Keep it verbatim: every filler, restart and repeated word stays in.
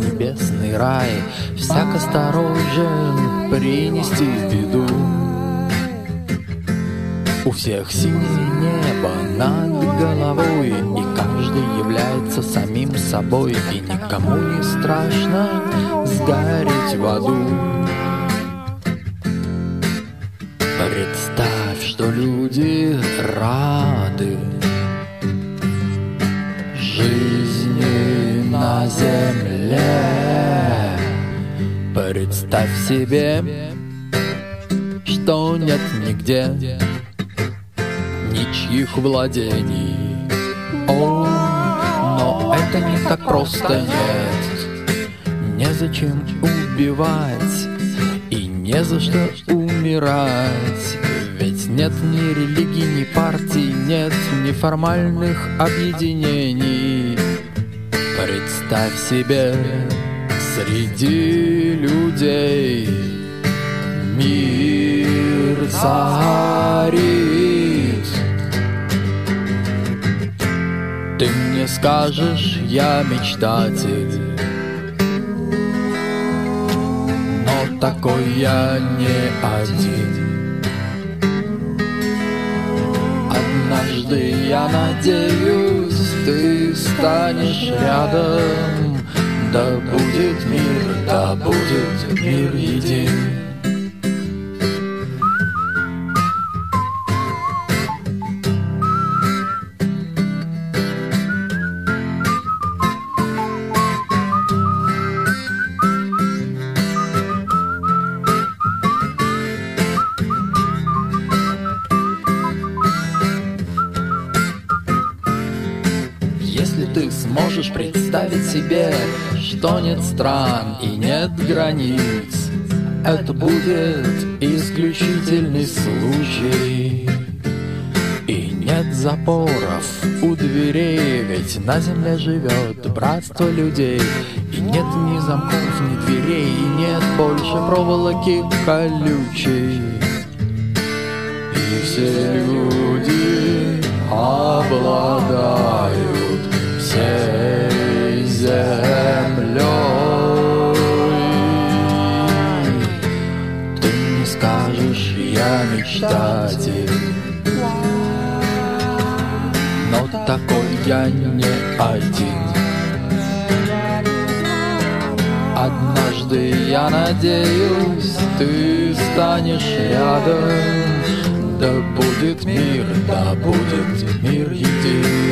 небесный рай, всяк осторожен принести беду. У всех синее небо над головой, и каждый является самим собой, и никому не страшно сгореть в аду. Представь, что люди рады жизни на земле. Представь себе, что нет нигде ничьих владений. О, но это не так просто, нет. Незачем убивать и не за что умирать. Ведь нет ни религии, ни партий, нет ни формальных объединений. Представь себе, среди людей мир царит. Ты мне скажешь, я мечтатель, но такой я не один. Однажды, я надеюсь, ты станешь рядом. Да будет мир, да будет мир един. Если ты сможешь представить себе, что нет стран и нет границ, это будет исключительный случай. И нет запоров у дверей, ведь на земле живет братство людей. И нет ни замков, ни дверей, и нет больше проволоки колючей. И все люди обладают всей землей. Ты не скажешь, я мечтатель, но такой я не один. Однажды, я надеюсь, ты станешь рядом. Да будет мир, да будет мир един.